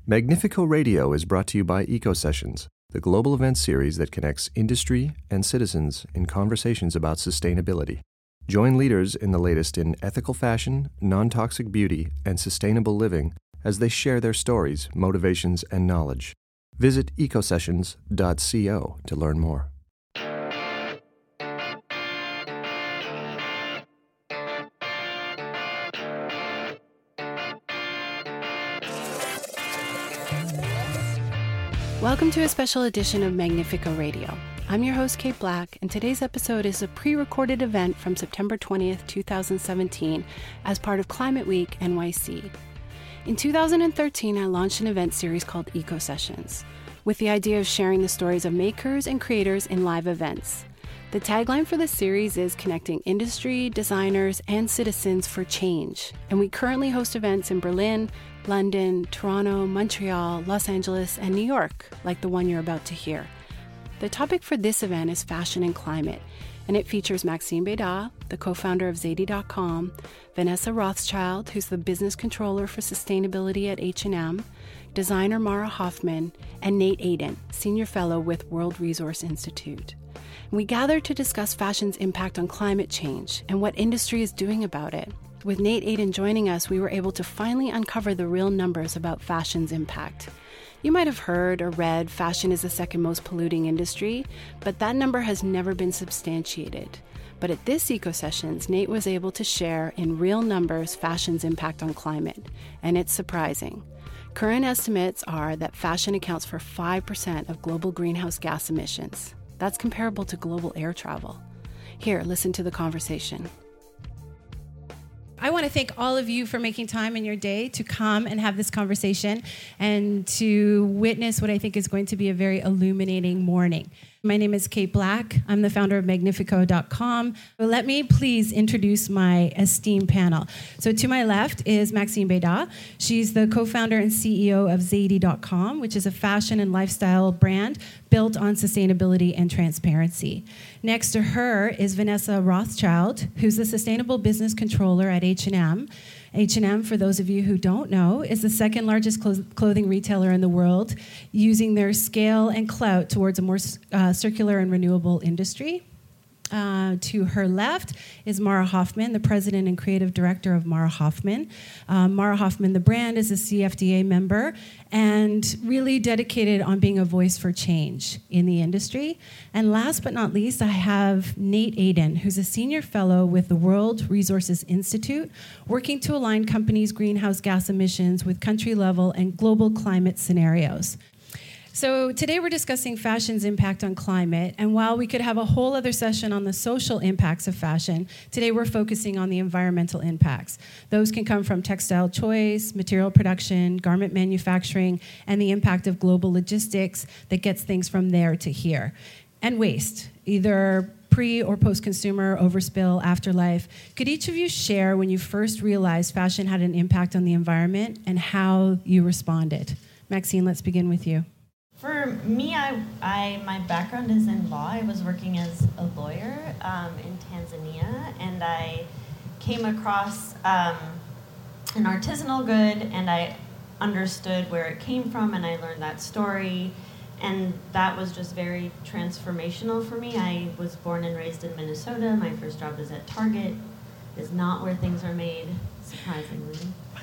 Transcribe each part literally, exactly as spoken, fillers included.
Magnifico Radio is brought to you by Eco Sessions, the global event series that connects industry and citizens in conversations about sustainability. Join leaders in the latest in ethical fashion, non-toxic beauty, and sustainable living as they share their stories, motivations, and knowledge. Visit ecosessions dot co to learn more. Welcome to a special edition of Magnifico Radio. I'm your host, Kate Black, and today's episode is a pre-recorded event from September twentieth, twenty seventeen, as part of Climate Week N Y C. In two thousand thirteen, I launched an event series called Eco Sessions, with the idea of sharing the stories of makers and creators in live events. The tagline for the series is connecting industry, designers, and citizens for change, and we currently host events in Berlin, London, Toronto, Montreal, Los Angeles, and New York, like the one you're about to hear. The topic for this event is fashion and climate, and it features Maxime Beda, the co-founder of Zadie dot com, Vanessa Rothschild, who's the business controller for sustainability at H and M, designer Mara Hoffman, and Nate Aiden, senior fellow with World Resource Institute. We gathered to discuss fashion's impact on climate change and what industry is doing about it. With Nate Aiden joining us, we were able to finally uncover the real numbers about fashion's impact. You might have heard or read fashion is the second most polluting industry, but that number has never been substantiated. But at this Eco Sessions, Nate was able to share in real numbers fashion's impact on climate, and it's surprising. Current estimates are that fashion accounts for five percent of global greenhouse gas emissions. That's comparable to global air travel. Here, listen to the conversation. I want to thank all of you for making time in your day to come and have this conversation and to witness what I think is going to be a very illuminating morning. My name is Kate Black. I'm the founder of Magnifico dot com. Let me please introduce my esteemed panel. So to my left is Maxime Beda. She's the co-founder and C E O of Zadie dot com, which is a fashion and lifestyle brand built on sustainability and transparency. Next to her is Vanessa Rothschild, who's the sustainable business controller at H and M. H and M, for those of you who don't know, is the second largest clo- clothing retailer in the world, using their scale and clout towards a more uh, circular and renewable industry. Uh, to her left is Mara Hoffman, the president and creative director of Mara Hoffman. Uh, Mara Hoffman, the brand, is a C F D A member and really dedicated on being a voice for change in the industry. And last but not least, I have Nate Aiden, who's a senior fellow with the World Resources Institute, working to align companies' greenhouse gas emissions with country-level and global climate scenarios. So today we're discussing fashion's impact on climate, and while we could have a whole other session on the social impacts of fashion, today we're focusing on the environmental impacts. Those can come from textile choice, material production, garment manufacturing, and the impact of global logistics that gets things from there to here. And waste, either pre or post-consumer, overspill, afterlife. Could each of you share when you first realized fashion had an impact on the environment and how you responded? Maxine, let's begin with you. For me, I, I, my background is in law. I was working as a lawyer um, in Tanzania, and I came across um, an artisanal good, and I understood where it came from, and I learned that story, and that was just very transformational for me. I was born and raised in Minnesota. My first job was at Target. It's not where things are made, surprisingly.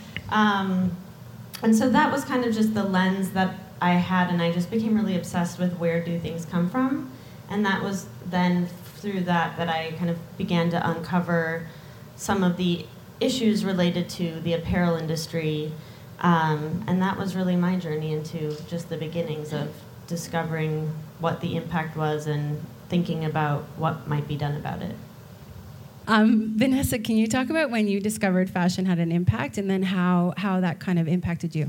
Um, and so that was kind of just the lens that I had, and I just became really obsessed with where do things come from. And that was then through that that I kind of began to uncover some of the issues related to the apparel industry. Um, and that was really my journey into just the beginnings of discovering what the impact was and thinking about what might be done about it. Um, Vanessa, can you talk about when you discovered fashion had an impact and then how, how that kind of impacted you?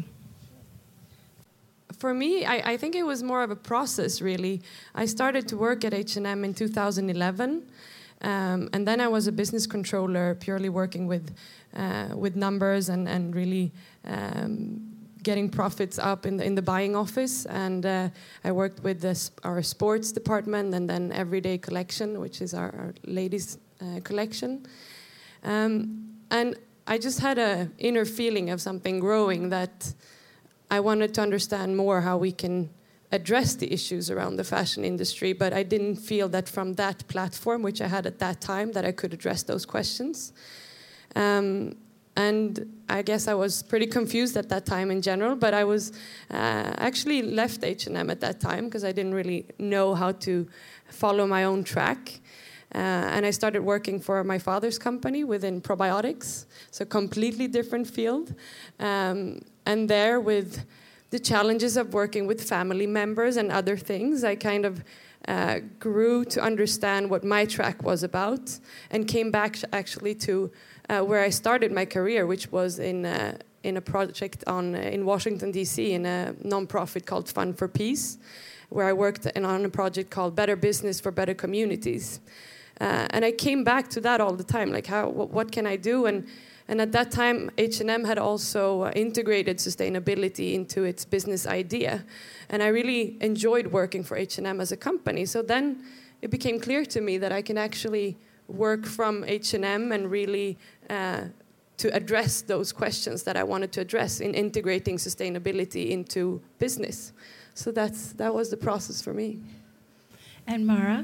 For me, I, I think it was more of a process, really. I started to work at H and M in two thousand eleven, um, and then I was a business controller, purely working with uh, with numbers and, and really um, getting profits up in the, in the buying office. And uh, I worked with this, our sports department and then Everyday Collection, which is our, our ladies' uh, collection. Um, and I just had an inner feeling of something growing that I wanted to understand more how we can address the issues around the fashion industry, but I didn't feel that from that platform, which I had at that time, that I could address those questions. Um, and I guess I was pretty confused at that time in general, but I was uh, actually left H and M at that time because I didn't really know how to follow my own track. Uh, and I started working for my father's company within probiotics, so completely different field. Um, and there, with the challenges of working with family members and other things, I kind of uh, grew to understand what my track was about, and came back actually to uh, where I started my career, which was in uh, in a project on uh, in Washington D C in a nonprofit called Fund for Peace, where I worked in, on a project called Better Business for Better Communities. Uh, and I came back to that all the time, like how, what, what can I do? And and at that time, H and M had also uh, integrated sustainability into its business idea. And I really enjoyed working for H and M as a company. So then it became clear to me that I can actually work from H and M and really uh, to address those questions that I wanted to address in integrating sustainability into business. So that's that was the process for me. And Mara?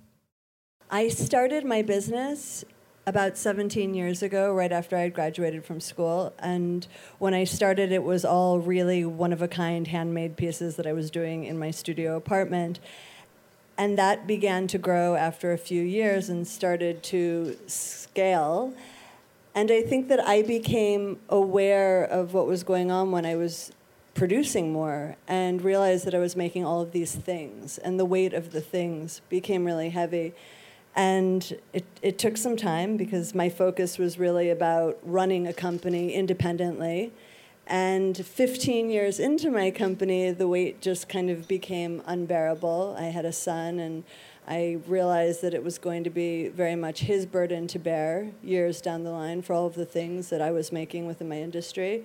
I started my business about seventeen years ago, right after I had graduated from school. And when I started, it was all really one-of-a-kind handmade pieces that I was doing in my studio apartment. And that began to grow after a few years and started to scale. And I think that I became aware of what was going on when I was producing more and realized that I was making all of these things. And the weight of the things became really heavy. And it, it took some time because my focus was really about running a company independently. And fifteen years into my company, the weight just kind of became unbearable. I had a son, and I realized that it was going to be very much his burden to bear years down the line for all of the things that I was making within my industry.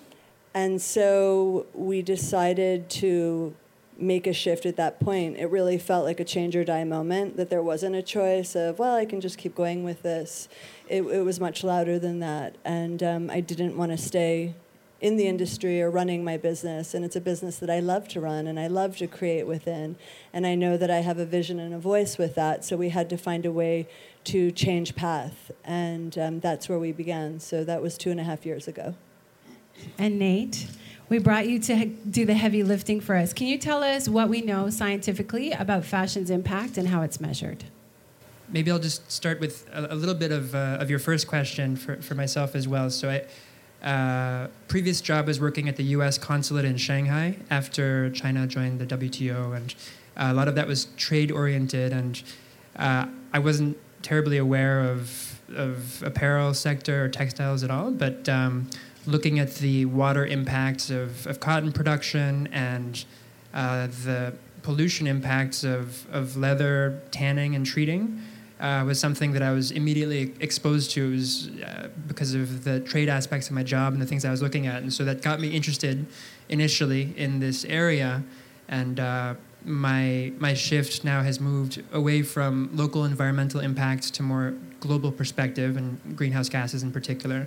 And so we decided to make a shift at that point. It really felt like a change or die moment, that there wasn't a choice of, well, I can just keep going with this. It, it was much louder than that. And um, I didn't want to stay in the industry or running my business. And it's a business that I love to run and I love to create within. And I know that I have a vision and a voice with that. So we had to find a way to change path. And um, that's where we began. So that was two and a half years ago. And Nate, we brought you to do the heavy lifting for us. Can you tell us what we know scientifically about fashion's impact and how it's measured? Maybe I'll just start with a, a little bit of uh, of your first question for, for myself as well. So I uh, previous job was working at the U S consulate in Shanghai after China joined the W T O, and uh, a lot of that was trade-oriented, and uh, I wasn't terribly aware of, of apparel sector or textiles at all, but um, looking at the water impacts of, of cotton production and uh, the pollution impacts of, of leather tanning and treating uh, was something that I was immediately exposed to. It was, uh, because of the trade aspects of my job and the things I was looking at. And so that got me interested initially in this area. And uh, my my shift now has moved away from local environmental impacts to more global perspective and greenhouse gases in particular.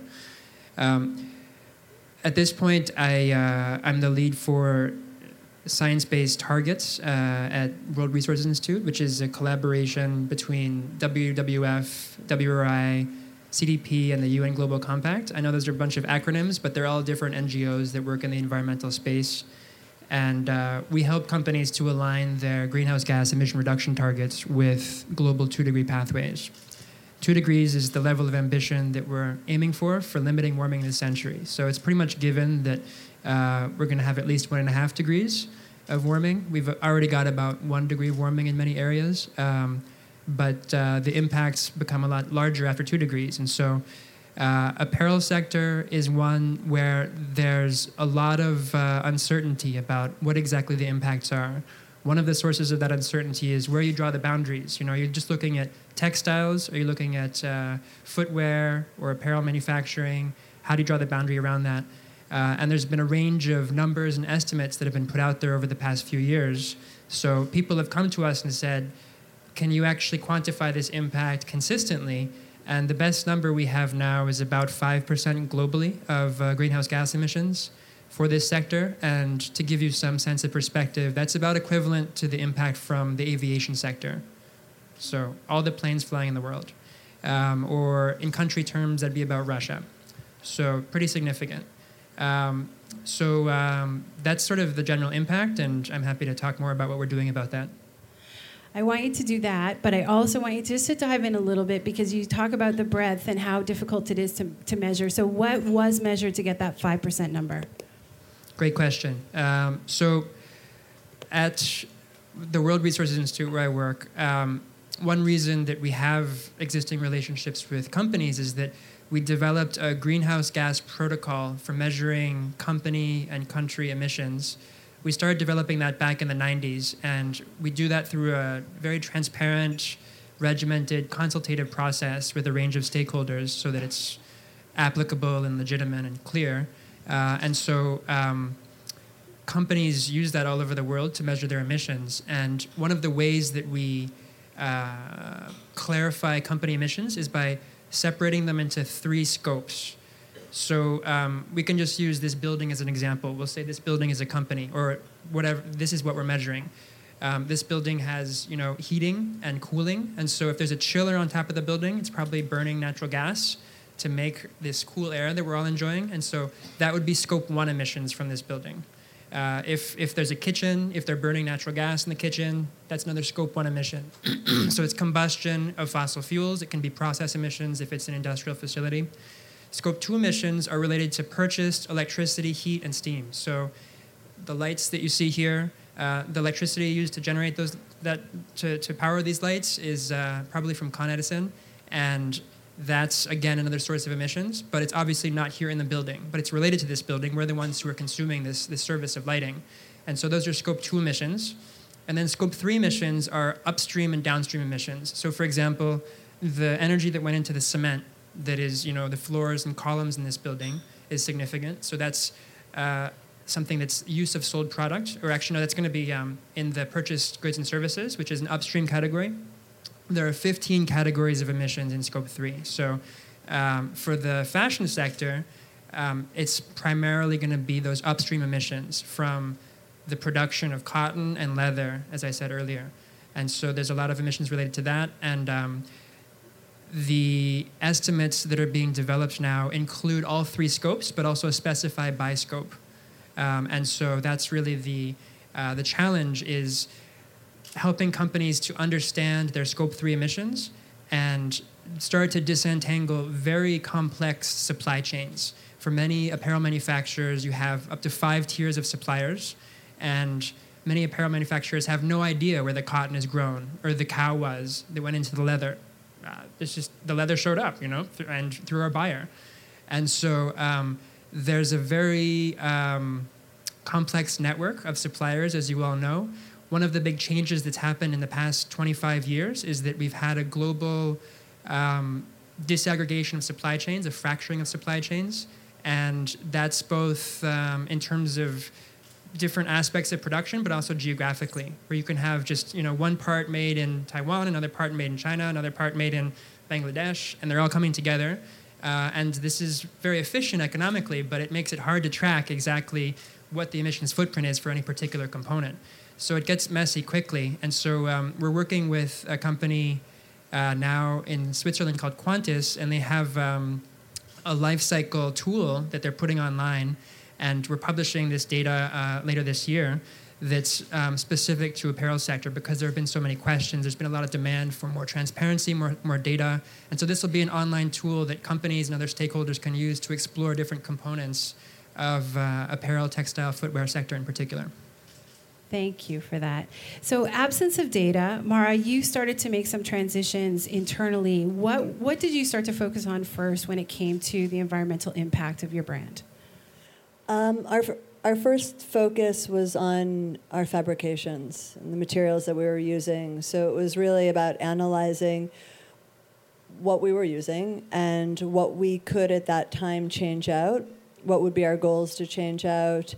Um, At this point, I, uh, I'm the lead for science-based targets uh, at World Resources Institute, which is a collaboration between W W F, W R I, C D P, and the U N Global Compact. I know those are a bunch of acronyms, but they're all different N G Os that work in the environmental space. And uh, we help companies to align their greenhouse gas emission reduction targets with global two-degree pathways. Two degrees is the level of ambition that we're aiming for for limiting warming this century. So it's pretty much given that uh, we're going to have at least one and a half degrees of warming. We've already got about one degree of warming in many areas, um, but uh, the impacts become a lot larger after two degrees. And so uh, apparel sector is one where there's a lot of uh, uncertainty about what exactly the impacts are. One of the sources of that uncertainty is where you draw the boundaries. You know, you're just looking at textiles, or you're looking at uh, footwear or apparel manufacturing. How do you draw the boundary around that? Uh, and there's been a range of numbers and estimates that have been put out there over the past few years. So people have come to us and said, can you actually quantify this impact consistently? And the best number we have now is about five percent globally of uh, greenhouse gas emissions. for this sector. And to give you some sense of perspective, that's about equivalent to the impact from the aviation sector. So all the planes flying in the world. Um, or in country terms, that'd be about Russia. So pretty significant. Um, so um, that's sort of the general impact, and I'm happy to talk more about what we're doing about that. I want you to do that, but I also want you just to dive in a little bit because you talk about the breadth and how difficult it is to, to measure. So what was measured to get that five percent number? Great question. Um, so at the World Resources Institute where I work, um, one reason that we have existing relationships with companies is that we developed a greenhouse gas protocol for measuring company and country emissions. We started developing that back in the nineties, and we do that through a very transparent, regimented, consultative process with a range of stakeholders so that it's applicable and legitimate and clear. Uh, and so um, companies use that all over the world to measure their emissions. And one of the ways that we uh, clarify company emissions is by separating them into three scopes. So um, we can just use this building as an example. We'll say this building is a company, or whatever. This is what we're measuring. Um, this building has, you know, heating and cooling, and so if there's a chiller on top of the building, it's probably burning natural gas to make this cool air that we're all enjoying, and so that would be scope one emissions from this building. Uh, if if there's a kitchen, if they're burning natural gas in the kitchen, that's another scope one emission. So it's combustion of fossil fuels. It can be process emissions if it's an industrial facility. Scope two emissions are related to purchased electricity, heat, and steam. So the lights that you see here, uh, the electricity used to generate those, that to, to power these lights is uh, probably from Con Edison, and that's, again, another source of emissions, but it's obviously not here in the building, but it's related to this building. We're the ones who are consuming this, this service of lighting. And so those are scope two emissions. And then scope three emissions are upstream and downstream emissions. So for example, the energy that went into the cement that is, you know, the floors and columns in this building is significant. So that's uh, something that's use of sold product, or actually, no, that's going to be um, in the purchased goods and services, which is an upstream category. There are fifteen categories of emissions in scope three. So um, for the fashion sector, um, it's primarily going to be those upstream emissions from the production of cotton and leather, as I said earlier. And so there's a lot of emissions related to that. And um, the estimates that are being developed now include all three scopes, but also specify by scope. Um, and so that's really the uh, the challenge is helping companies to understand their scope three emissions and start to disentangle very complex supply chains. For many apparel manufacturers, you have up to five tiers of suppliers, and many apparel manufacturers have no idea where the cotton is grown or the cow was that went into the leather. Uh, it's just the leather showed up, you know, th- and through our buyer. And so um, there's a very um, complex network of suppliers, as you all know. One of the big changes that's happened in the past twenty-five years is that we've had a global um, disaggregation of supply chains, a fracturing of supply chains, and that's both um, in terms of different aspects of production, but also geographically, where you can have just, you know, one part made in Taiwan, another part made in China, another part made in Bangladesh, and they're all coming together. Uh, and this is very efficient economically, but it makes it hard to track exactly what the emissions footprint is for any particular component. So it gets messy quickly. And so um, we're working with a company uh, now in Switzerland called Quantis, and they have um, a life cycle tool that they're putting online. And we're publishing this data uh, later this year that's um, specific to apparel sector because there have been so many questions. There's been a lot of demand for more transparency, more, more data. And so this will be an online tool that companies and other stakeholders can use to explore different components of uh, apparel, textile, footwear sector in particular. Thank you for that. So absence of data, Mara, you started to make some transitions internally. What, what did you start to focus on first when it came to the environmental impact of your brand? Um, our our first focus was on our fabrications and the materials that we were using. So it was really about analyzing what we were using and what we could at that time change out, what would be our goals to change out.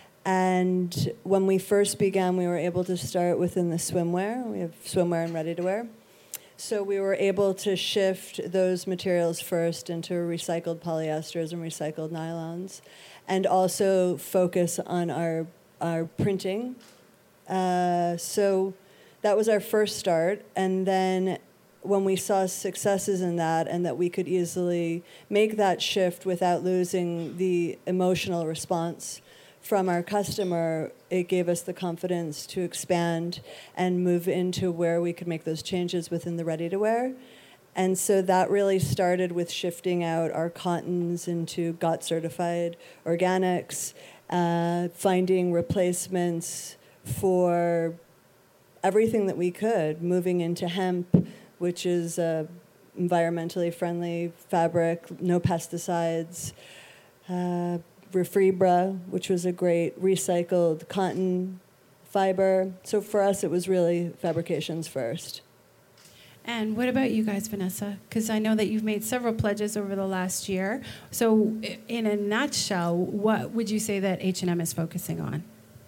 And when we first began, we were able to start within the swimwear. We have swimwear and ready-to-wear. So we were able to shift those materials first into recycled polyesters and recycled nylons. and also focus on our our printing. Uh, so that was our first start, and then when we saw successes in that and that we could easily make that shift without losing the emotional response from our customer, it gave us the confidence to expand and move into where we could make those changes within the ready-to-wear. And so that really started with shifting out our cottons into G O T-certified organics, uh, finding replacements for everything that we could, moving into hemp, which is a environmentally friendly fabric, no pesticides, uh, Refibra, which was a great recycled cotton fiber. So for us, it was really fabrications first. And what about you guys, Vanessa? Because I know that you've made several pledges over the last year. So in a nutshell, what would you say that H and M is focusing on?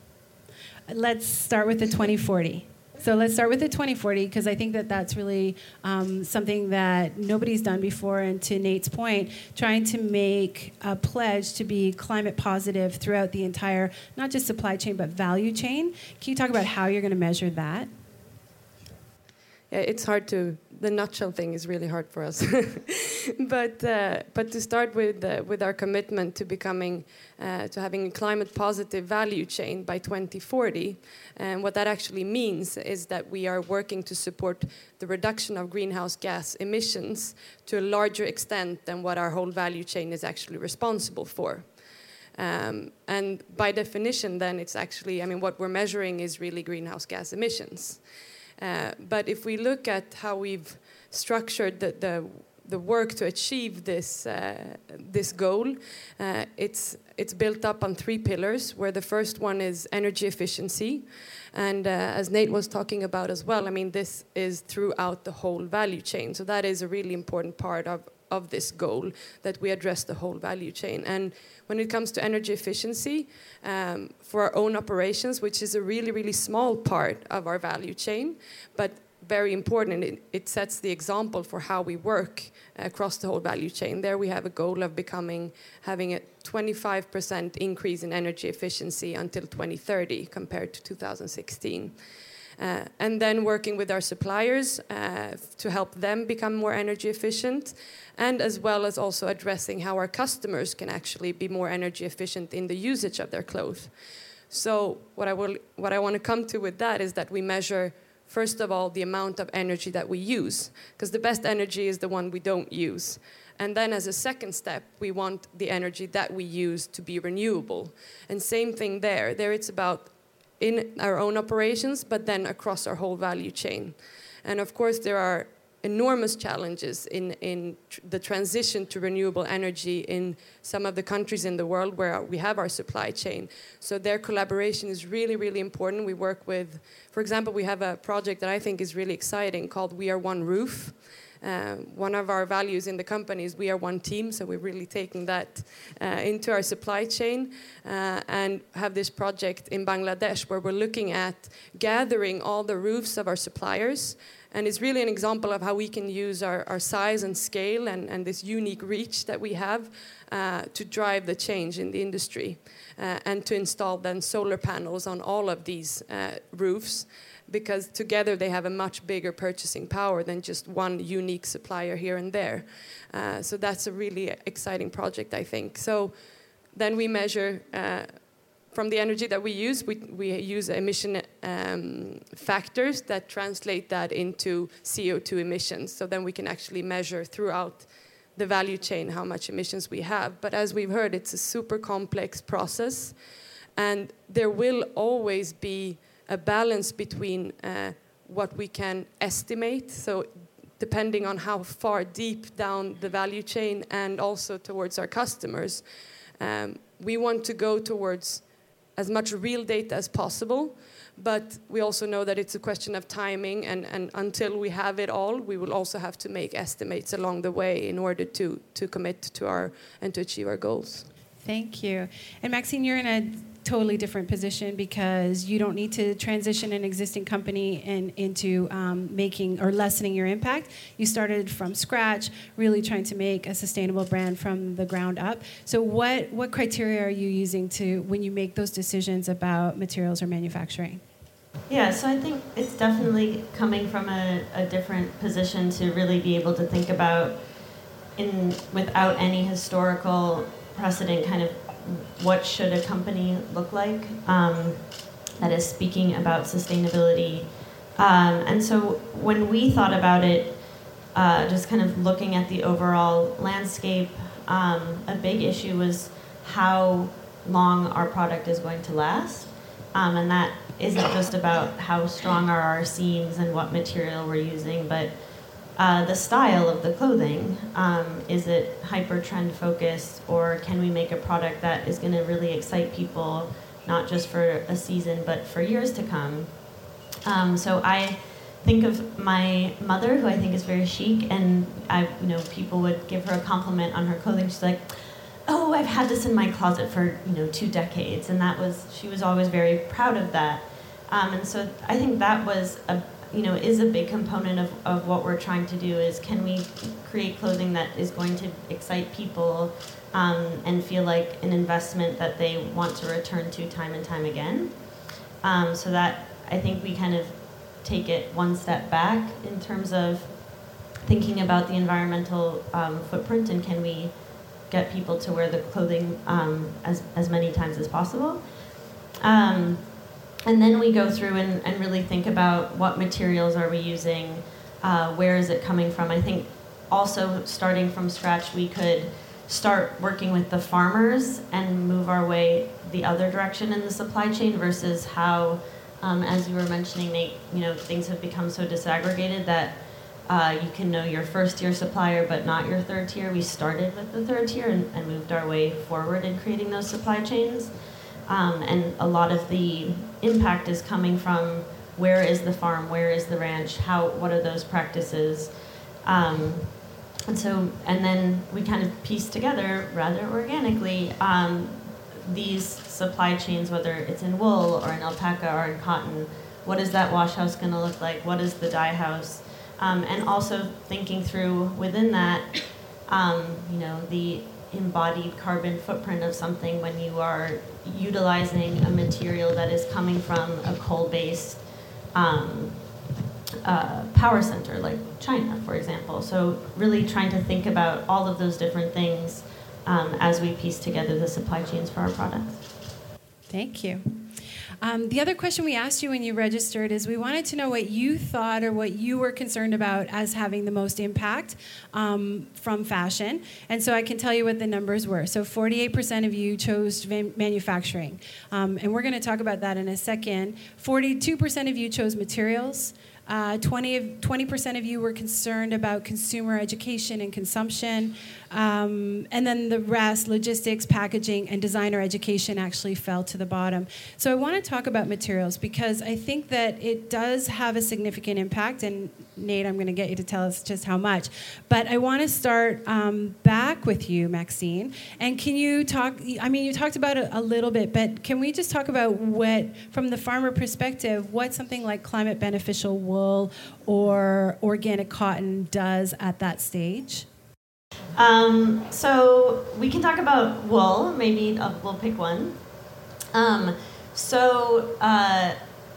Let's start with the twenty forty. So let's start with the twenty forty, because I think that that's really um, something that nobody's done before. And to Nate's point, trying to make a pledge to be climate positive throughout the entire, not just supply chain, but value chain. Can you talk about how you're going to measure that? Yeah, it's hard to, the nutshell thing is really hard for us. but uh, but to start with uh, with our commitment to becoming, uh, to having a climate positive value chain by twenty forty, and what that actually means is that we are working to support the reduction of greenhouse gas emissions to a larger extent than what our whole value chain is actually responsible for. Um, and by definition, then it's actually, I mean, what we're measuring is really greenhouse gas emissions. Uh, but if we look at how we've structured the, the, the work to achieve this, uh, this goal, uh, it's, it's built up on three pillars, where the first one is energy efficiency. And uh, as Nate was talking about as well, I mean, this is throughout the whole value chain. So that is a really important part of, of this goal, that we address the whole value chain. And when it comes to energy efficiency, um, for our own operations, which is a really, really small part of our value chain, but very important, it, it sets the example for how we work across the whole value chain. There we have a goal of becoming, having a twenty-five percent increase in energy efficiency until twenty thirty compared to two thousand sixteen. Uh, and then working with our suppliers uh, to help them become more energy efficient, and as well as also addressing how our customers can actually be more energy efficient in the usage of their clothes. So what I will, what I want to come to with that is that we measure, first of all, the amount of energy that we use, because the best energy is the one we don't use. And then as a second step, we want the energy that we use to be renewable. And same thing there. There it's about in our own operations, but then across our whole value chain. And of course, there are enormous challenges in, in tr the transition to renewable energy in some of the countries in the world where we have our supply chain. So their collaboration is really, really important. We work with, for example, we have a project that I think is really exciting called We Are One Roof. Um, one of our values in the company is we are one team, so we're really taking that uh, into our supply chain uh, and have this project in Bangladesh where we're looking at gathering all the roofs of our suppliers. And it's really an example of how we can use our, our size and scale and, and this unique reach that we have uh, to drive the change in the industry uh, and to install then solar panels on all of these uh, roofs, because together they have a much bigger purchasing power than just one unique supplier here and there. Uh, so that's a really exciting project, I think. So then we measure, uh, from the energy that we use, we, we use emission um, factors that translate that into C O two emissions. So then we can actually measure throughout the value chain how much emissions we have. But as we've heard, it's a super complex process. And there will always be a balance between uh, what we can estimate, so depending on how far deep down the value chain and also towards our customers. Um, we want to go towards as much real data as possible, but we also know that it's a question of timing, and, and until we have it all, we will also have to make estimates along the way in order to, to commit to our and to achieve our goals. Thank you. And Maxine, you're in a totally different position because you don't need to transition an existing company and into um, making or lessening your impact. You started from scratch, really trying to make a sustainable brand from the ground up. So what, what criteria are you using to when you make those decisions about materials or manufacturing? Yeah, so I think it's definitely coming from a, a different position to really be able to think about in without any historical precedent kind of what should a company look like um, that is speaking about sustainability. Um, and so when we thought about it, uh, just kind of looking at the overall landscape, um, a big issue was how long our product is going to last. Um, and that isn't just about how strong are our seams and what material we're using, but uh, the style of the clothing. Um, is it hyper trend focused, or can we make a product that is going to really excite people, not just for a season, but for years to come? Um, so I think of my mother, who I think is very chic, and I, you know, people would give her a compliment on her clothing. She's like, "Oh, I've had this in my closet for, you know, two decades," and that was, she was always very proud of that. Um, and so I think that was a, you know, is a big component of, of what we're trying to do is, can we create clothing that is going to excite people um, and feel like an investment that they want to return to time and time again. Um, so that, I think we kind of take it one step back in terms of thinking about the environmental um, footprint, and can we get people to wear the clothing um, as, as many times as possible. Um, and then we go through and, and really think about what materials are we using, uh, where is it coming from. I think also starting from scratch, we could start working with the farmers and move our way the other direction in the supply chain versus how, um, as you were mentioning, Nate, you know, things have become so disaggregated that Uh, you can know your first tier supplier, but not your third tier. We started with the third tier and, and moved our way forward in creating those supply chains. Um, and a lot of the impact is coming from where is the farm, where is the ranch, how, what are those practices? Um, and so, and then we kind of piece together rather organically um, these supply chains, whether it's in wool or in alpaca or in cotton. What is that wash house going to look like? What is the dye house? Um, and also thinking through within that, um, you know, the embodied carbon footprint of something when you are utilizing a material that is coming from a coal-based um, uh, power center like China, for example. So really trying to think about all of those different things um, as we piece together the supply chains for our products. Thank you. Um, the other question we asked you when you registered is we wanted to know what you thought or what you were concerned about as having the most impact um, from fashion. And so I can tell you what the numbers were. So forty-eight percent of you chose van- manufacturing. Um, and we're going to talk about that in a second. forty-two percent of you chose materials. Uh, twenty percent of you were concerned about consumer education and consumption. Um, and then the rest, logistics, packaging, and designer education actually fell to the bottom. So I want to talk about materials because I think that it does have a significant impact. And Nate, I'm going to get you to tell us just how much. But I want to start um, back with you, Maxine. And can you talk, I mean, you talked about it a little bit, but can we just talk about what, from the farmer perspective, what something like climate beneficial wool or organic cotton does at that stage? Um, so we can talk about wool. Maybe uh, we'll pick one. Um, so uh,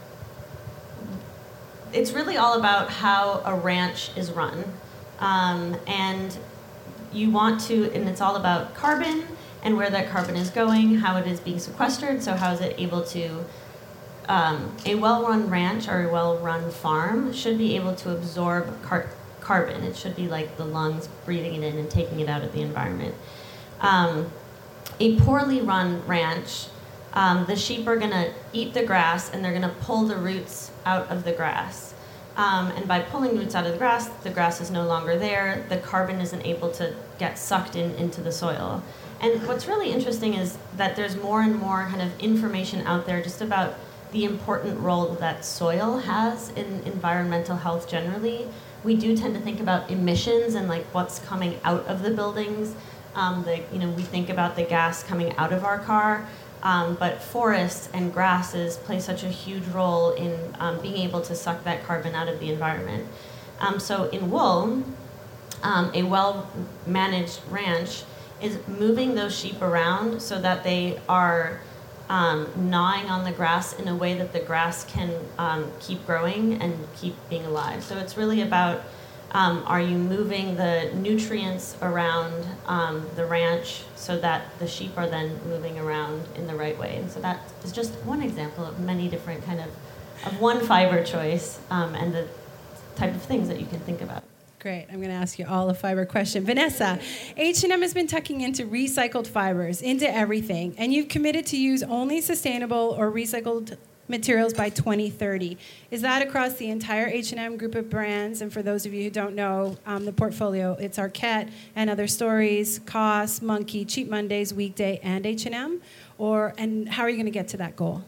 it's really all about how a ranch is run. Um, and you want to, and it's all about carbon and where that carbon is going, how it is being sequestered, so how is it able to, um, a well-run ranch or a well-run farm should be able to absorb car- carbon. It should be like the lungs breathing it in and taking it out of the environment. Um, a poorly run ranch, um, the sheep are going to eat the grass and they're going to pull the roots out of the grass. Um, and by pulling roots out of the grass, the grass is no longer there. The carbon isn't able to get sucked in into the soil. And what's really interesting is that there's more and more kind of information out there just about the important role that soil has in environmental health generally. We do tend to think about emissions and like what's coming out of the buildings. Um, the, you know, we think about the gas coming out of our car, Um, but forests and grasses play such a huge role in um, being able to suck that carbon out of the environment. Um, so in wool, um, a well-managed ranch is moving those sheep around so that they are um, gnawing on the grass in a way that the grass can um, keep growing and keep being alive. So it's really about, um, are you moving the nutrients around um, the ranch so that the sheep are then moving around in the right way? And so that is just one example of many different kind of, of one fiber choice um, and the type of things that you can think about. Great. I'm going to ask you all a fiber question. Vanessa, H and M has been tucking into recycled fibers, into everything, and you've committed to use only sustainable or recycled materials by twenty thirty. Is that across the entire H and M group of brands? And for those of you who don't know um, the portfolio, it's Arquette and Other Stories, COS, Monkey, Cheap Mondays, Weekday, and H and M? Or, and how are you going to get to that goal?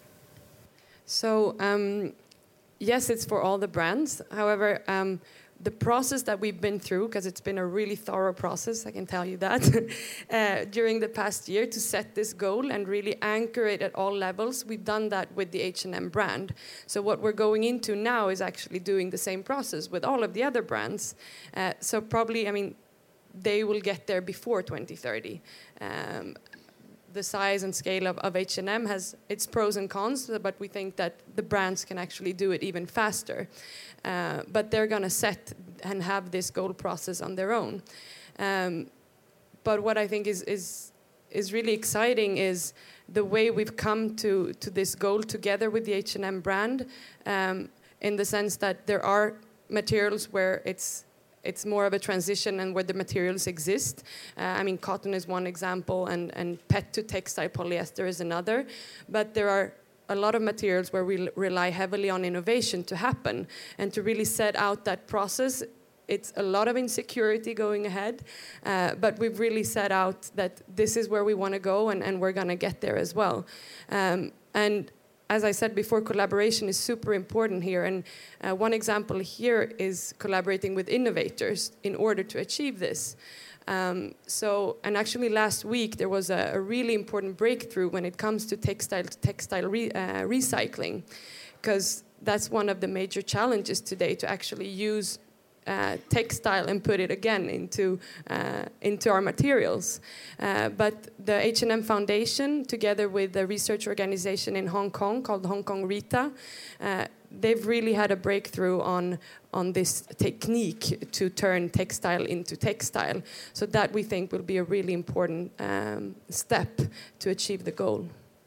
So, um, yes, it's for all the brands. However, um, the process that we've been through, because it's been a really thorough process, I can tell you that, uh, during the past year to set this goal and really anchor it at all levels, we've done that with the H and M brand. So what we're going into now is actually doing the same process with all of the other brands. Uh, so probably, I mean, they will get there before twenty thirty. Um, the size and scale of, of H and M has its pros and cons, but we think that the brands can actually do it even faster. Uh, but they're going to set and have this goal process on their own. Um, but what I think is, is, is really exciting is the way we've come to, to this goal together with the H and M brand, um, in the sense that there are materials where it's It's more of a transition and where the materials exist. Uh, I mean, cotton is one example, and, and pet to textile polyester is another. But there are a lot of materials where we rely heavily on innovation to happen. And to really set out that process, it's a lot of insecurity going ahead. Uh, but we've really set out that this is where we want to go, and, and we're going to get there as well. Um, and as I said before, collaboration is super important here. And uh, one example here is collaborating with innovators in order to achieve this. Um, so, and actually last week there was a, a really important breakthrough when it comes to textile to textile re, uh, recycling, because that's one of the major challenges today, to actually use Uh, textile and put it again into uh, into our materials. Uh, but the H and M Foundation, together with the research organization in Hong Kong called Hong Kong RITA, uh, they've really had a breakthrough on on this technique to turn textile into textile. So that we think will be a really important um, step to achieve the goal.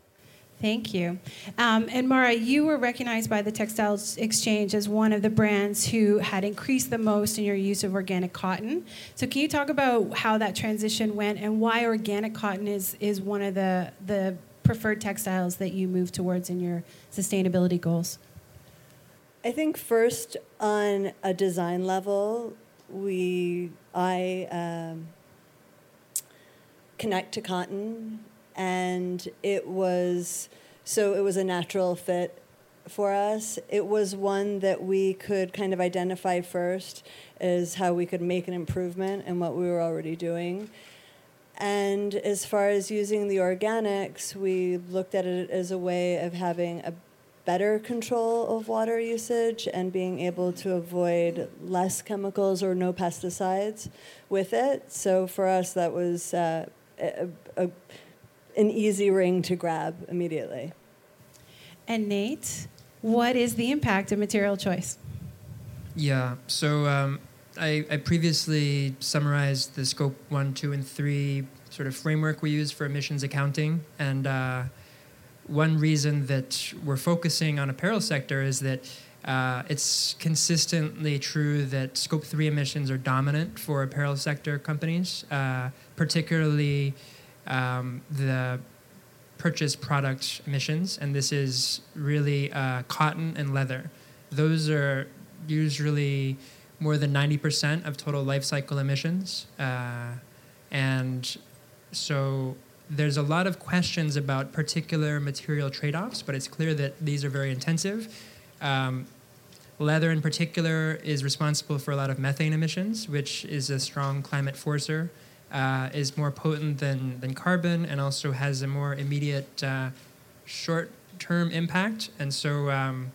Thank you. Um, and Mara, you were recognized by the Textiles Exchange as one of the brands who had increased the most in your use of organic cotton. So can you talk about how that transition went and why organic cotton is, is one of the, the preferred textiles that you move towards in your sustainability goals? I think first on a design level, we I um, connect to cotton. And it was, so it was a natural fit for us. It was one that we could kind of identify first as how we could make an improvement in what we were already doing. And as far as using the organics, we looked at it as a way of having a better control of water usage and being able to avoid less chemicals or no pesticides with it. So for us, that was uh, a, a an easy ring to grab immediately. And Nate, what is the impact of material choice? Yeah, so um, I, I previously summarized the scope one, two, and three sort of framework we use for emissions accounting. And uh, one reason that we're focusing on apparel sector is that uh, it's consistently true that scope three emissions are dominant for apparel sector companies, uh, particularly Um, the purchase product emissions, and this is really uh, cotton and leather. Those are usually more than ninety percent of total life cycle emissions. Uh, and so there's a lot of questions about particular material trade-offs, but it's clear that these are very intensive. Um, leather in particular is responsible for a lot of methane emissions, which is a strong climate forcer. uh, is more potent than, than carbon and also has a more immediate uh, short-term impact. And so um,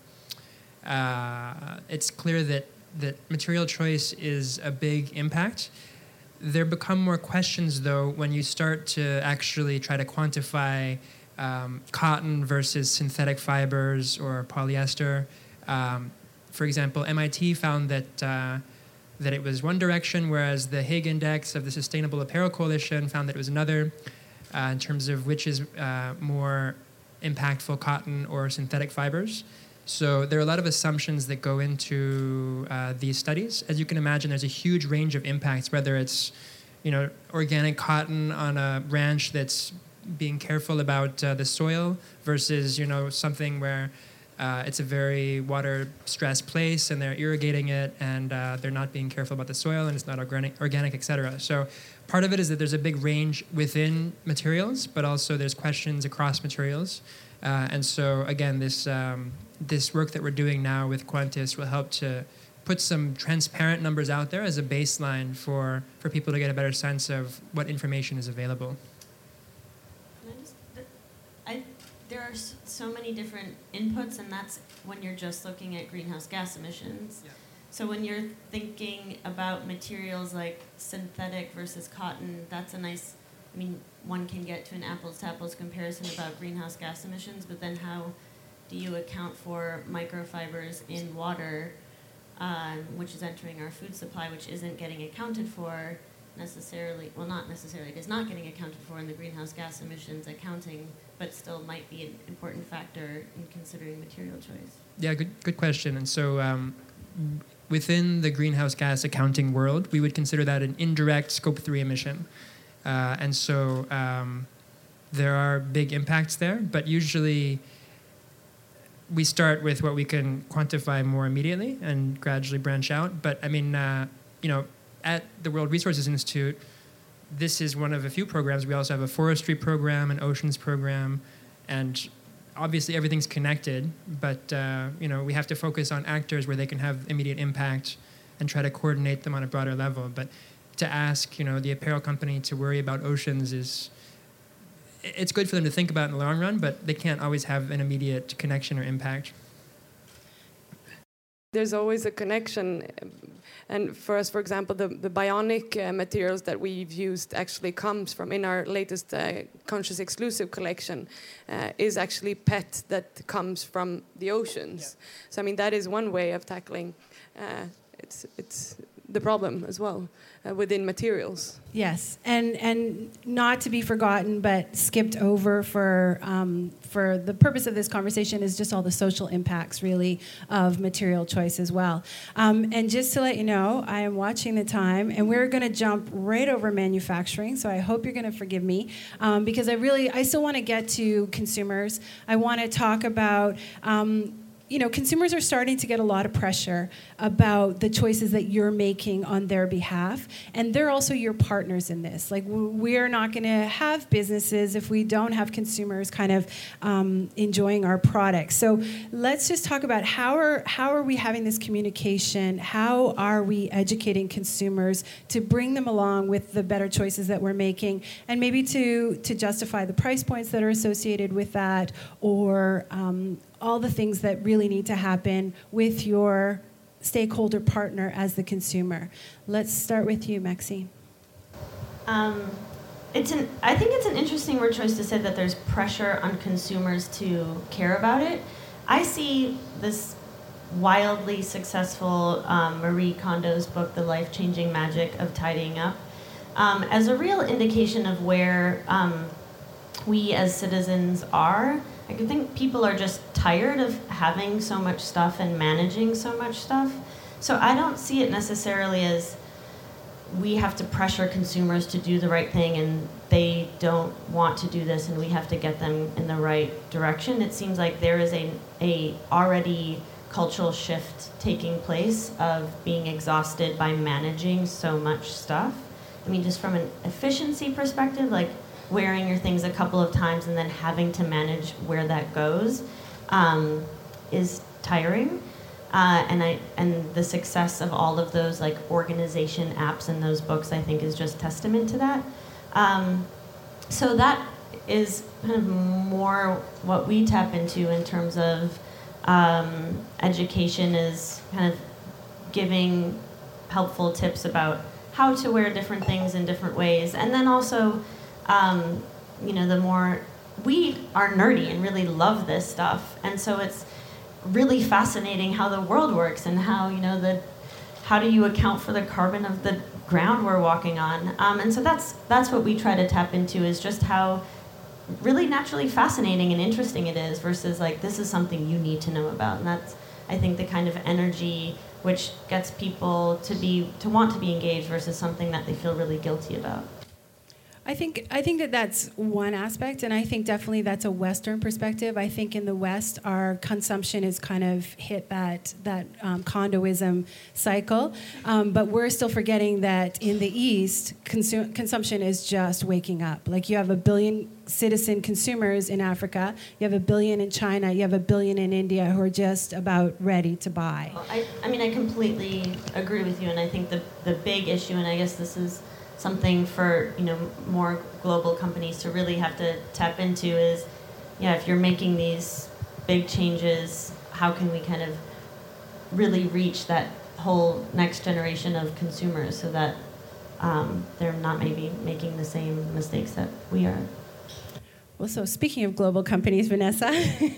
uh, it's clear that, that material choice is a big impact. There become more questions, though, when you start to actually try to quantify um, cotton versus synthetic fibers or polyester. Um, for example, M I T found that uh, that it was one direction, whereas the Higg Index of the Sustainable Apparel Coalition found that it was another, uh, in terms of which is uh, more impactful, cotton or synthetic fibers. So there are a lot of assumptions that go into uh, these studies. As you can imagine, there's a huge range of impacts, whether it's, you know, organic cotton on a ranch that's being careful about uh, the soil versus, you know, something where uh, it's a very water-stressed place and they're irrigating it and uh, they're not being careful about the soil and it's not organic, organic, et cetera. So part of it is that there's a big range within materials, but also there's questions across materials. Uh, and so, again, this um, this work that we're doing now with Qantas will help to put some transparent numbers out there as a baseline for, for people to get a better sense of what information is available. Can I just, I, there are so many different inputs, and that's when you're just looking at greenhouse gas emissions. Yeah. So when you're thinking about materials like synthetic versus cotton, that's a nice, I mean, one can get to an apples-to-apples comparison about greenhouse gas emissions, but then how do you account for microfibers in water, um, which is entering our food supply, which isn't getting accounted for necessarily, well, not necessarily, it is not getting accounted for in the greenhouse gas emissions accounting, but still might be an important factor in considering material choice? Yeah, good, good question. And so um, within the greenhouse gas accounting world, we would consider that an indirect scope three emission. Uh, and so um, there are big impacts there, but usually we start with what we can quantify more immediately and gradually branch out. But I mean, uh, you know, at the World Resources Institute, this is one of a few programs. We also have a forestry program, an oceans program, and obviously everything's connected, but uh, you know, we have to focus on actors where they can have immediate impact and try to coordinate them on a broader level. But to ask, you know, the apparel company to worry about oceans is, it's good for them to think about in the long run, but they can't always have an immediate connection or impact. There's always a connection. And for us, for example, the, the bionic uh, materials that we've used actually comes from, in our latest uh, Conscious Exclusive collection, uh, is actually P E T that comes from the oceans. Yeah. So, I mean, that is one way of tackling uh, it's it's the problem as well uh, within materials. Yes, and and not to be forgotten, but skipped over for um, for the purpose of this conversation is just all the social impacts, really, of material choice as well. Um, and just to let you know, I am watching the time, and we're going to jump right over manufacturing. So I hope you're going to forgive me, um, because I really I still want to get to consumers. I want to talk about. Um, You know, consumers are starting to get a lot of pressure about the choices that you're making on their behalf, and they're also your partners in this. Like, we're not going to have businesses if we don't have consumers kind of um, enjoying our products. So let's just talk about how are how are we having this communication? How are we educating consumers to bring them along with the better choices that we're making, and maybe to to justify the price points that are associated with that, or um, all the things that really need to happen with your stakeholder partner as the consumer. Let's start with you, Maxine. Um, it's an. I think it's an interesting word choice to say that there's pressure on consumers to care about it. I see this wildly successful um, Marie Kondo's book, The Life-Changing Magic of Tidying Up, um, as a real indication of where um, we as citizens are. I think people are just tired of having so much stuff and managing so much stuff. So I don't see it necessarily as we have to pressure consumers to do the right thing and they don't want to do this and we have to get them in the right direction. It seems like there is a, a already cultural shift taking place of being exhausted by managing so much stuff. I mean, just from an efficiency perspective, like wearing your things a couple of times and then having to manage where that goes um, is tiring. Uh, and I and the success of all of those like organization apps and those books, I think, is just testament to that. Um, so that is kind of more what we tap into in terms of um, education, is kind of giving helpful tips about how to wear different things in different ways. And then also, um, you know, the more, we are nerdy and really love this stuff. And so it's really fascinating how the world works and how, you know, the, how do you account for the carbon of the ground we're walking on? Um, and so that's that's what we try to tap into, is just how really naturally fascinating and interesting it is, versus like, this is something you need to know about. And that's, I think, the kind of energy which gets people to be to want to be engaged versus something that they feel really guilty about. I think I think that that's one aspect, and I think definitely that's a Western perspective. I think in the West, our consumption is kind of hit that that um, condoism cycle, um, but we're still forgetting that in the East, consu- consumption is just waking up. Like, you have a billion citizen consumers in Africa, you have a billion in China, you have a billion in India who are just about ready to buy. I, I mean, I completely agree with you, and I think the the big issue, and I guess this is something for, you know, more global companies to really have to tap into, is, yeah, if you're making these big changes, how can we kind of really reach that whole next generation of consumers so that um, they're not maybe making the same mistakes that we are. Well, so speaking of global companies, Vanessa.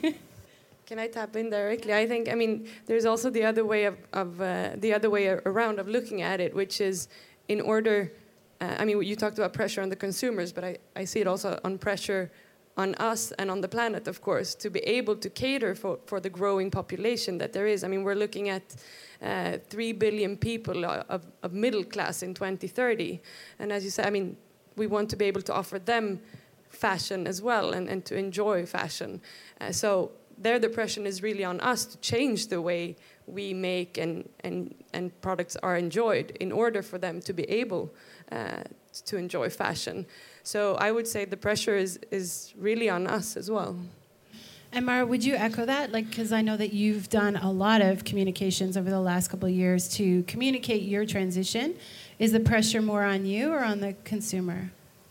Can I tap in directly? I think, I mean, there's also the other way of, of uh, the other way around of looking at it, which is, in order, uh, I mean, you talked about pressure on the consumers, but I, I see it also on pressure on us and on the planet, of course, to be able to cater for, for the growing population that there is. I mean, we're looking at uh, three billion people of, of middle class in twenty thirty. And as you said, I mean, we want to be able to offer them fashion as well, and, and to enjoy fashion. Uh, so there the pressure is really on us to change the way we make and, and, and products are enjoyed in order for them to be able uh, to enjoy fashion. So I would say the pressure is, is really on us as well. And Mara, would you echo that? Like, because I know that you've done a lot of communications over the last couple of years to communicate your transition. Is the pressure more on you or on the consumer?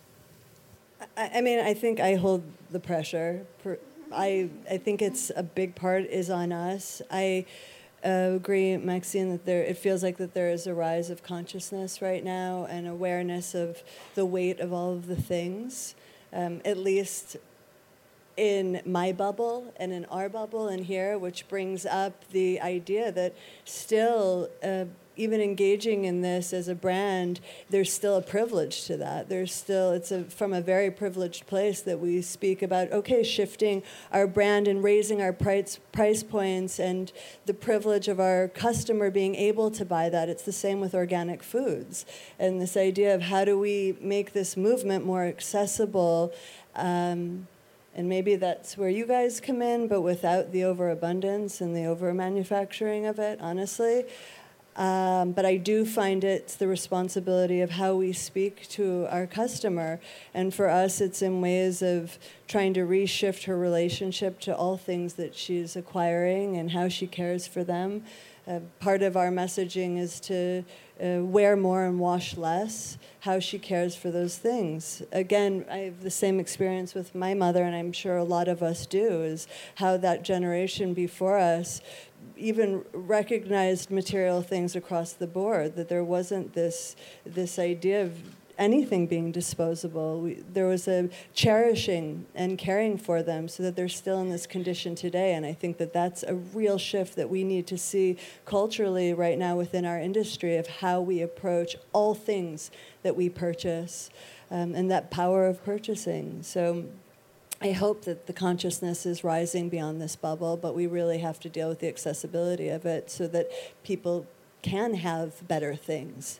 I, I mean, I think I hold the pressure. For, I I think it's a big part is on us. I uh, agree, Maxine, that there it feels like that there is a rise of consciousness right now and awareness of the weight of all of the things, um, at least in my bubble and in our bubble in here, which brings up the idea that still, uh, even engaging in this as a brand, there's still a privilege to that. There's still, it's a, from a very privileged place that we speak about, okay, shifting our brand and raising our price, price points and the privilege of our customer being able to buy that. It's the same with organic foods. And this idea of how do we make this movement more accessible, um, and maybe that's where you guys come in, but without the overabundance and the over-manufacturing of it, honestly. Um, but I do find it's the responsibility of how we speak to our customer. And for us, it's in ways of trying to reshift her relationship to all things that she's acquiring and how she cares for them. Uh, part of our messaging is to uh, wear more and wash less, how she cares for those things. Again, I have the same experience with my mother, and I'm sure a lot of us do, is how that generation before us even recognized material things across the board, that there wasn't this this idea of anything being disposable. We, there was a cherishing and caring for them so that they're still in this condition today. And I think that that's a real shift that we need to see culturally right now within our industry of how we approach all things that we purchase, um, and that power of purchasing. So I hope that the consciousness is rising beyond this bubble, but we really have to deal with the accessibility of it so that people can have better things.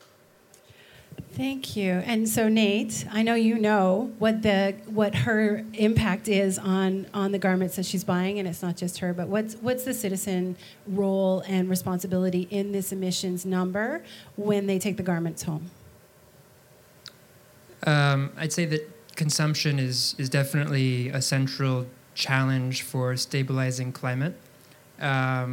Thank you. And so, Nate, I know you know what the what her impact is on, on the garments that she's buying, and it's not just her, but what's what's the citizen role and responsibility in this emissions number when they take the garments home? Um, I'd say that consumption is, is definitely a central challenge for stabilizing climate. Um,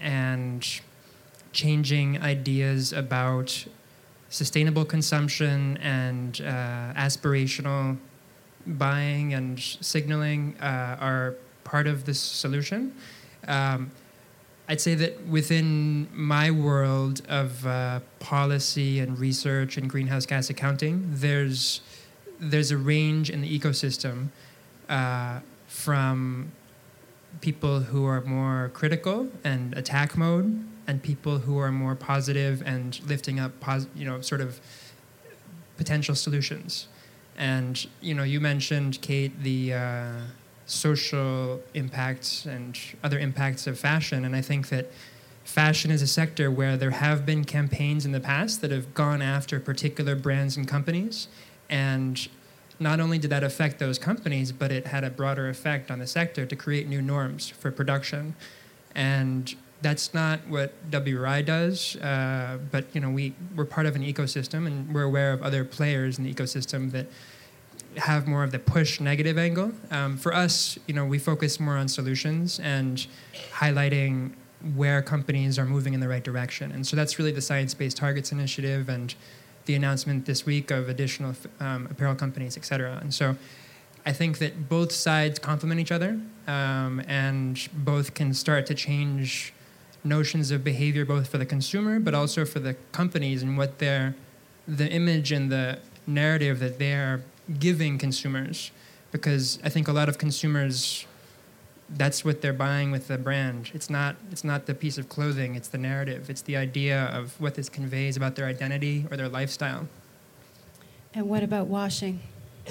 and changing ideas about sustainable consumption and uh, aspirational buying and signaling uh, are part of this solution. Um, I'd say that within my world of uh, policy and research and greenhouse gas accounting, there's there's a range in the ecosystem uh, from people who are more critical and attack mode, and people who are more positive and lifting up, pos- you know, sort of potential solutions. And you know, you mentioned, Kate, the uh, social impacts and other impacts of fashion, and I think that fashion is a sector where there have been campaigns in the past that have gone after particular brands and companies, and not only did that affect those companies, but it had a broader effect on the sector to create new norms for production. And that's not what W R I does, uh, but you know, we, we're part of an ecosystem, and we're aware of other players in the ecosystem that have more of the push negative angle. Um, for us, you know, we focus more on solutions and highlighting where companies are moving in the right direction. And so that's really the Science-Based Targets Initiative and the announcement this week of additional um, apparel companies, et cetera. And so I think that both sides complement each other, um, and both can start to change notions of behavior, both for the consumer, but also for the companies and what they're, the image and the narrative that they're giving consumers. Because I think a lot of consumers, that's what they're buying with the brand. It's not, it's not the piece of clothing, it's the narrative. It's the idea of what this conveys about their identity or their lifestyle. And what about washing?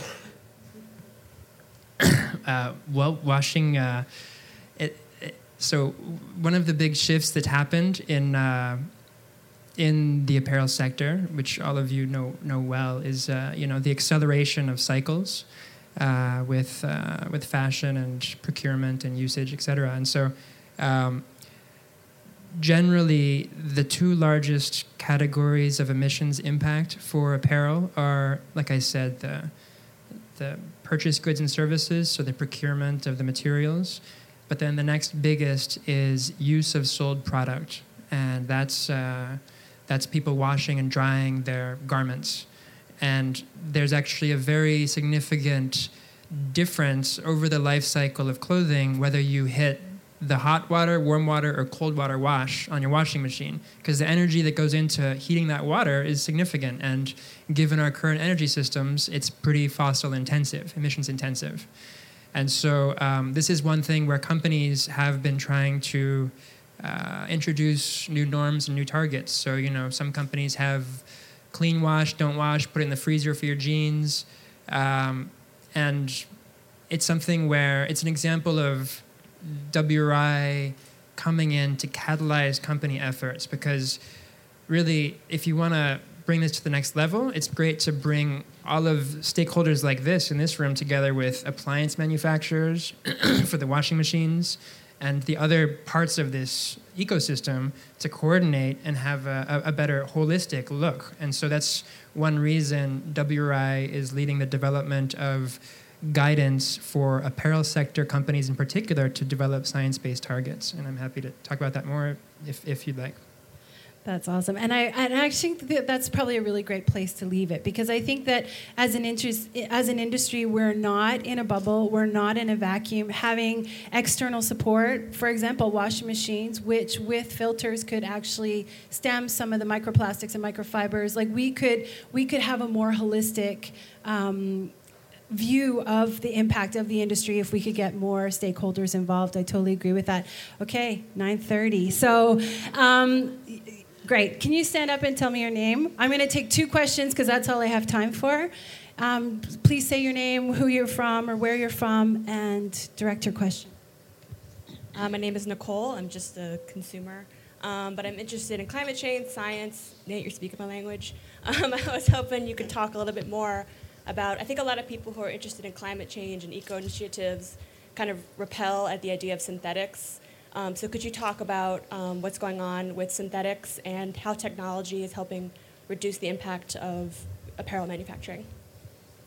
uh, well, washing, uh, it, it, so one of the big shifts that happened in uh, in the apparel sector, which all of you know know well, is uh, you know, the acceleration of cycles uh, with uh, with fashion and procurement and usage, et cetera. And so, um, generally, the two largest categories of emissions impact for apparel are, like I said, the the purchase goods and services, so the procurement of the materials. But then the next biggest is use of sold product, and that's uh, that's people washing and drying their garments. And there's actually a very significant difference over the life cycle of clothing, whether you hit the hot water, warm water, or cold water wash on your washing machine, because the energy that goes into heating that water is significant. And given our current energy systems, it's pretty fossil intensive, emissions intensive. And so um, this is one thing where companies have been trying to uh, introduce new norms and new targets. So, you know, some companies have clean wash, don't wash, put it in the freezer for your jeans. Um, and it's something where it's an example of W R I coming in to catalyze company efforts, because really, if you want to bring this to the next level, it's great to bring all of stakeholders like this in this room together with appliance manufacturers for the washing machines and the other parts of this ecosystem to coordinate and have a, a better holistic look. And so that's one reason W R I is leading the development of guidance for apparel sector companies in particular to develop science-based targets. And I'm happy to talk about that more if, if you'd like. That's awesome. And I and I think that that's probably a really great place to leave it, because I think that as an interest, as an industry, we're not in a bubble, we're not in a vacuum. Having external support, for example, washing machines, which with filters could actually stem some of the microplastics and microfibers, like we could we could have a more holistic um, view of the impact of the industry if we could get more stakeholders involved. I totally agree with that. Okay, nine thirty. So. Um, Great. Can you stand up and tell me your name? I'm going to take two questions because that's all I have time for. Um, please say your name, who you're from, or where you're from, and direct your question. Uh, my name is Nicole. I'm just a consumer, um, but I'm interested in climate change, science. Nate, you're speaking my language. Um, I was hoping you could talk a little bit more about, I think a lot of people who are interested in climate change and eco-initiatives kind of repel at the idea of synthetics. Um, so could you talk about um, what's going on with synthetics and how technology is helping reduce the impact of apparel manufacturing?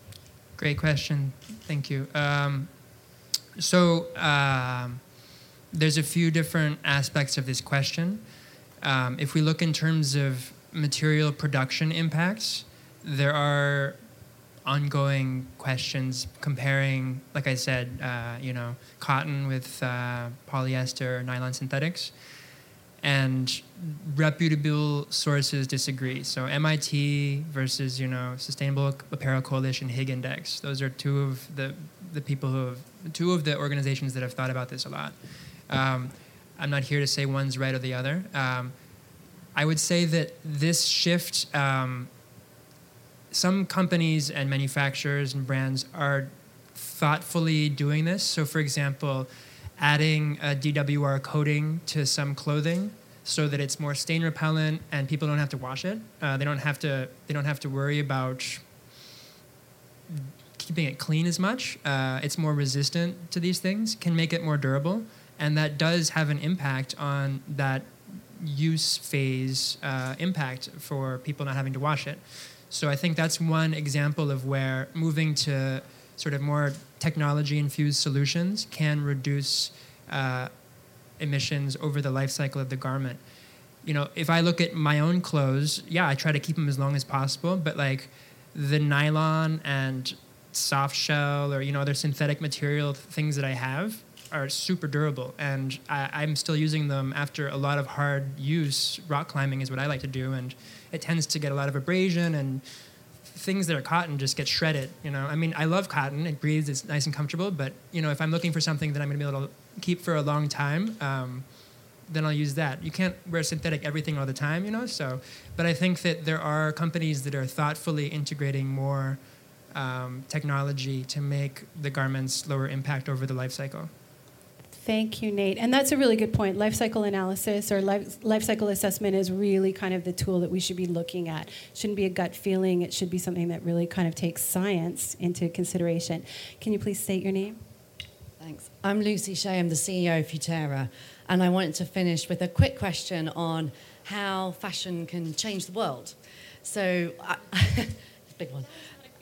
Great question. Thank you. Um, so um, there's a few different aspects of this question. Um, if we look in terms of material production impacts, there are ongoing questions comparing, like I said, uh, you know, cotton with uh, polyester or nylon synthetics. And reputable sources disagree. So M I T versus, you know, Sustainable Apparel Coalition, Higg Index. Those are two of the, the people who have, two of the organizations that have thought about this a lot. Um, I'm not here to say one's right or the other. Um, I would say that this shift, um, some companies and manufacturers and brands are thoughtfully doing this. So for example, adding a D W R coating to some clothing so that it's more stain repellent and people don't have to wash it. Uh, they don't have to. They don't have to worry about keeping it clean as much. Uh, it's more resistant to these things. Can make it more durable, and that does have an impact on that use phase uh, impact for people not having to wash it. So I think that's one example of where moving to sort of more technology-infused solutions can reduce uh, emissions over the life cycle of the garment. You know, if I look at my own clothes, yeah, I try to keep them as long as possible, but like the nylon and soft shell or, you know, other synthetic material things that I have are super durable, and I, I'm still using them after a lot of hard use. Rock climbing is what I like to do, and it tends to get a lot of abrasion, and things that are cotton just get shredded, you know. I mean, I love cotton. It breathes, it's nice and comfortable, but, you know, if I'm looking for something that I'm going to be able to keep for a long time, um, then I'll use that. You can't wear synthetic everything all the time, you know, so. But I think that there are companies that are thoughtfully integrating more um, technology to make the garments lower impact over the life cycle. Thank you, Nate. And that's a really good point. Life cycle analysis or life, life cycle assessment is really kind of the tool that we should be looking at. It shouldn't be a gut feeling. It should be something that really kind of takes science into consideration. Can you please state your name? Thanks. I'm Lucy Shea. I'm the C E O of Futera. And I wanted to finish with a quick question on how fashion can change the world. So, I, it's a big one.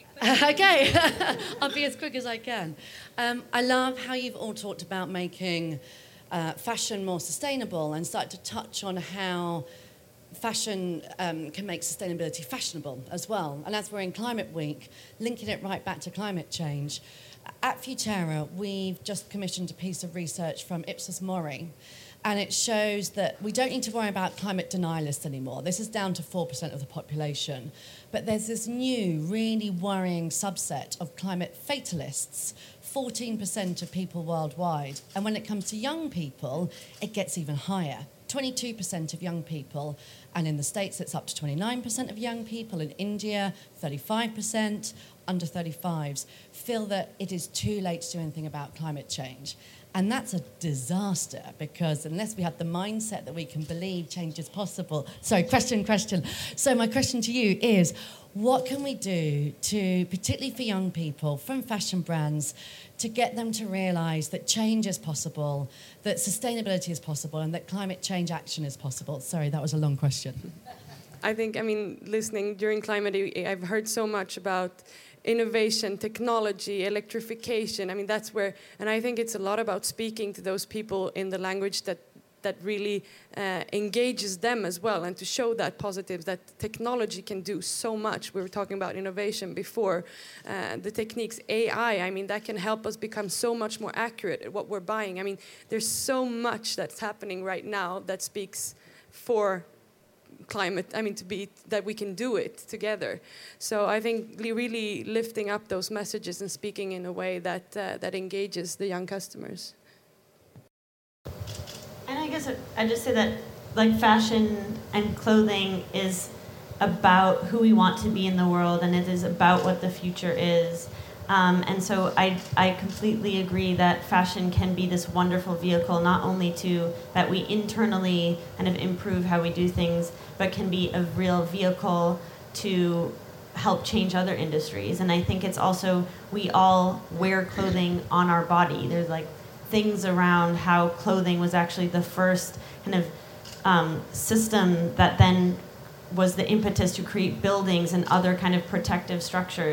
Okay, I'll be as quick as I can. Um, I love how you've all talked about making uh, fashion more sustainable and started to touch on how fashion um, can make sustainability fashionable as well. And as we're in Climate Week, linking it right back to climate change, at Futera, we've just commissioned a piece of research from Ipsos Mori, and it shows that we don't need to worry about climate denialists anymore. This is down to four percent of the population. But there's this new, really worrying subset of climate fatalists, fourteen percent of people worldwide. And when it comes to young people, it gets even higher. twenty-two percent of young people, and in the States it's up to twenty-nine percent of young people. In India, thirty-five percent, under thirty-fives, feel that it is too late to do anything about climate change. And that's a disaster, because unless we have the mindset that we can believe change is possible. Sorry, question, question. So my question to you is, what can we do to, particularly for young people, from fashion brands, to get them to realise that change is possible, that sustainability is possible, and that climate change action is possible? Sorry, that was a long question. I think, I mean, listening during Climate, I've heard so much about innovation, technology, electrification. I mean, that's where, and I think it's a lot about speaking to those people in the language that that really uh, engages them as well, and to show that positives, that technology can do so much. We were talking about innovation before. Uh, the techniques, A I, I mean, that can help us become so much more accurate at what we're buying. I mean, there's so much that's happening right now that speaks for climate, I mean, to be that we can do it together. So I think really lifting up those messages and speaking in a way that uh, that engages the young customers. And I guess I just say that, like, fashion and clothing is about who we want to be in the world, and it is about what the future is. Um, and so I, I completely agree that fashion can be this wonderful vehicle, not only to that we internally kind of improve how we do things, but can be a real vehicle to help change other industries. And I think it's also, we all wear clothing on our body. There's like things around how clothing was actually the first kind of um, system that then was the impetus to create buildings and other kind of protective structures.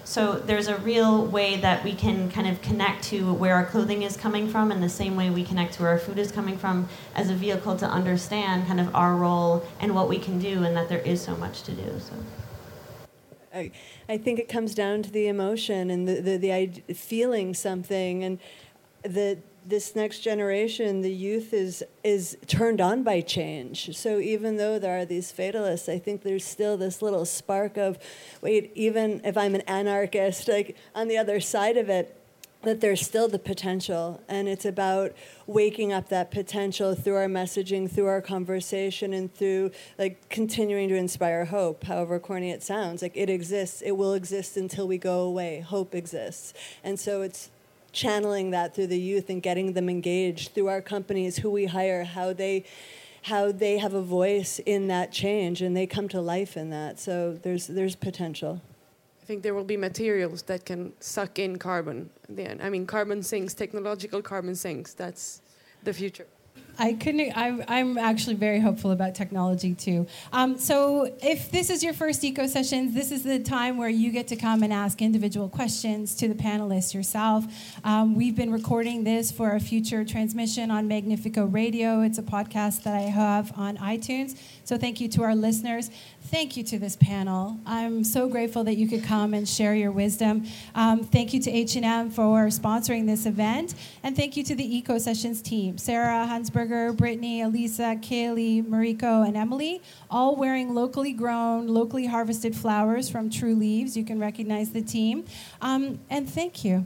So there's a real way that we can kind of connect to where our clothing is coming from, in the same way we connect to where our food is coming from, as a vehicle to understand kind of our role and what we can do, and that there is so much to do. So. I, I think it comes down to the emotion and the, the, the idea, feeling something, and the this next generation, the youth is is turned on by change. So even though there are these fatalists, I think there's still this little spark of, wait, even if I'm an anarchist, like on the other side of it, that there's still the potential. And it's about waking up that potential through our messaging, through our conversation, and through like continuing to inspire hope, however corny it sounds. Like it exists, it will exist until we go away. Hope exists. And so it's channeling that through the youth and getting them engaged through our companies, who we hire, how they how they have a voice in that change and they come to life in that. So there's there's potential. I think there will be materials that can suck in carbon at the end. I mean, carbon sinks, technological carbon sinks. That's the future. I couldn't. I'm, I'm actually very hopeful about technology too. Um, so, if this is your first Eco Sessions, this is the time where you get to come and ask individual questions to the panelists yourself. Um, we've been recording this for a future transmission on Magnifico Radio. It's a podcast that I have on iTunes. So, thank you to our listeners. Thank you to this panel. I'm so grateful that you could come and share your wisdom. Um, thank you to H and M for sponsoring this event. And thank you to the Eco Sessions team, Sarah, Hansberger, Brittany, Elisa, Kaylee, Mariko, and Emily, all wearing locally grown, locally harvested flowers from True Leaves. You can recognize the team. Um, and thank you.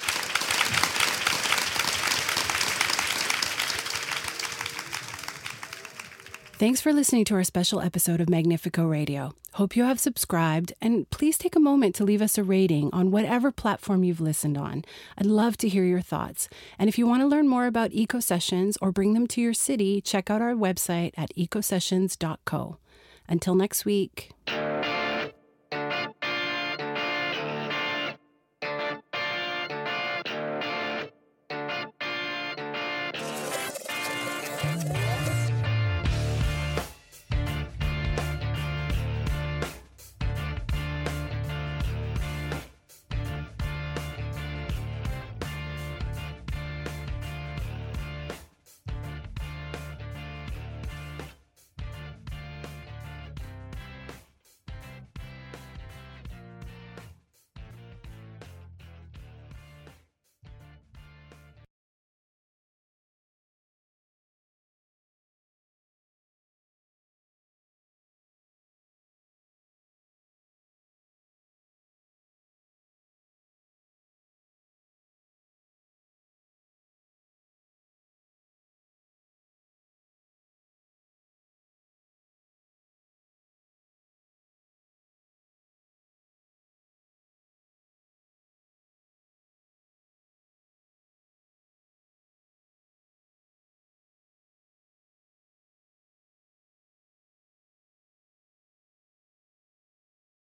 Thanks for listening to our special episode of Magnifico Radio. Hope you have subscribed, and please take a moment to leave us a rating on whatever platform you've listened on. I'd love to hear your thoughts. And if you want to learn more about Eco Sessions or bring them to your city, check out our website at eco sessions dot co. Until next week.